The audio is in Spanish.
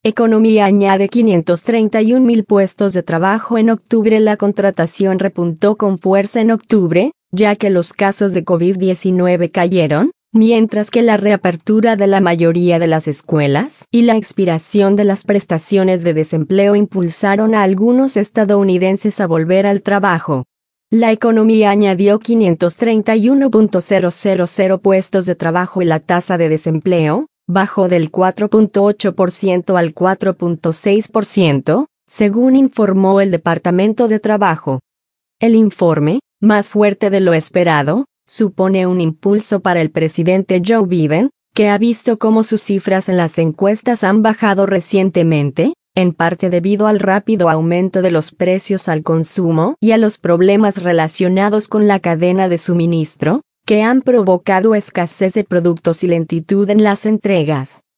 Economía añade 531.000 puestos de trabajo en octubre. La contratación repuntó con fuerza en octubre, ya que los casos de COVID-19 cayeron, mientras que la reapertura de la mayoría de las escuelas y la expiración de las prestaciones de desempleo impulsaron a algunos estadounidenses a volver al trabajo. La economía añadió 531.000 puestos de trabajo y la tasa de desempleo bajó del 4.8% al 4.6%, según informó el Departamento de Trabajo. El informe, más fuerte de lo esperado, supone un impulso para el presidente Joe Biden, que ha visto cómo sus cifras en las encuestas han bajado recientemente, en parte debido al rápido aumento de los precios al consumo y a los problemas relacionados con la cadena de suministro, que han provocado escasez de productos y lentitud en las entregas.